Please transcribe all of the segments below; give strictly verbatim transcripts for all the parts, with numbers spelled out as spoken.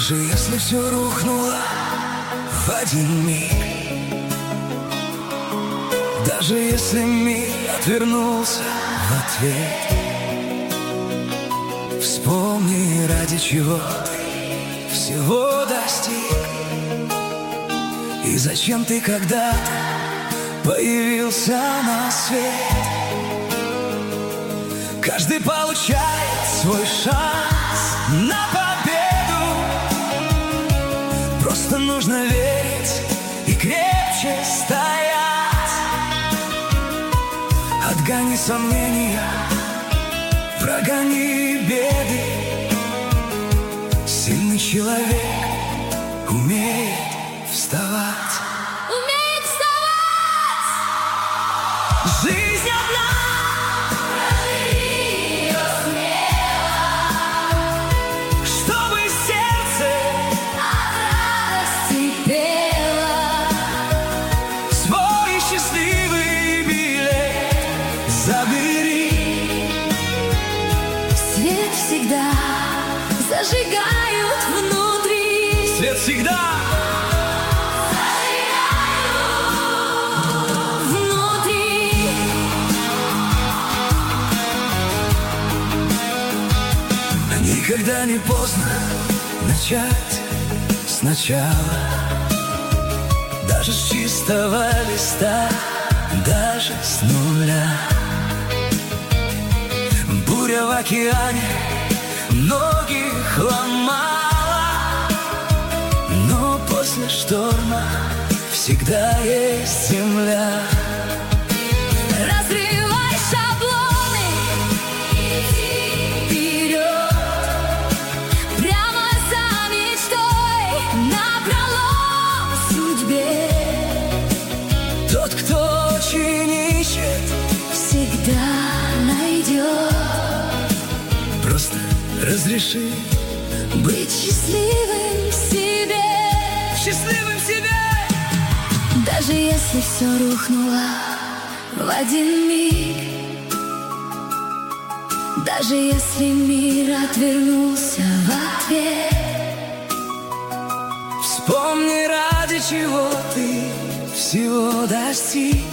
Даже если все рухнуло в один миг, даже если мир отвернулся в ответ, вспомни, ради чего ты всего достиг, и зачем ты когда-то появился на свет. Каждый получает свой шанс на победу, просто нужно верить и крепче стоять. Отгони сомнения, прогони беды. Сильный человек умеет вставать. Умеет вставать. Жизнь одна, проживи ее смело, чтобы сердце от радости пело. свой счастливый билет забери. Свет всегда зажигают внутри. Свет всегда Внутри. никогда не поздно начать сначала, даже с чистого листа, даже с нуля. Буря в океане многих ломала, но после шторма всегда есть земля. Разрывай шаблоны, иди вперед, прямо за мечтой, напролом судьбе. Тот, кто очень ищет, Всегда найдет. просто разреши Быть счастливым в себе, счастливым себе. даже если все рухнуло в один миг, даже если мир отвернулся в ответ, Вспомни, ради чего ты всего достиг,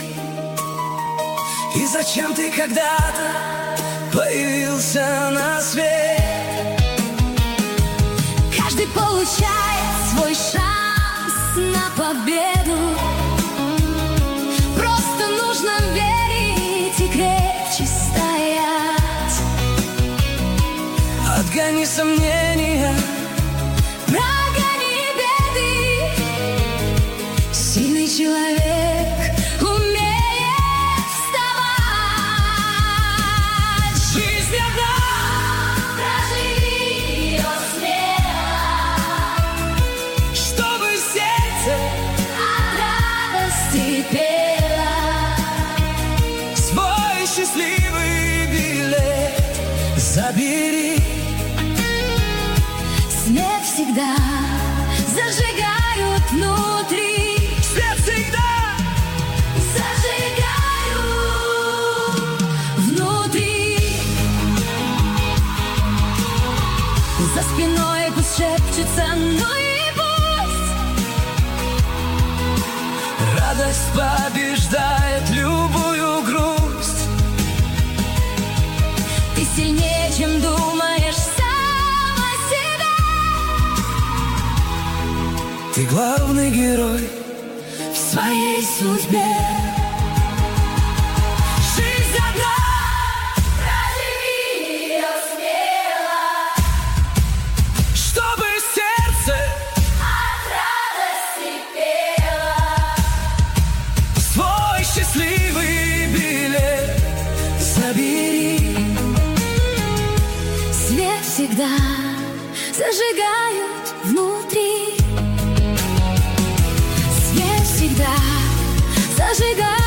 и зачем ты когда-то появился на свет. каждый получает свой шанс на победу, просто нужно верить и крепче стоять. Отгони сомнения, Прогони беды. Сильный человек умеет вставать. жизнь одна, Проживи ее смело, чтобы сердце от радости пело. свой счастливый билет забери. Свет всегда зажигают внутри. Свет всегда Зажигают внутри. За спиной пусть шепчется, ну и пусть. радость побеждает любую грусть. Ты сильнее, чем думаешь сам о себе. Ты главный герой В своей судьбе. жизнь одна, Проживи ее смело, чтобы сердце от радости пело. свой счастливый билет забери. Свет всегда зажигают внутри. Свет всегда зажигают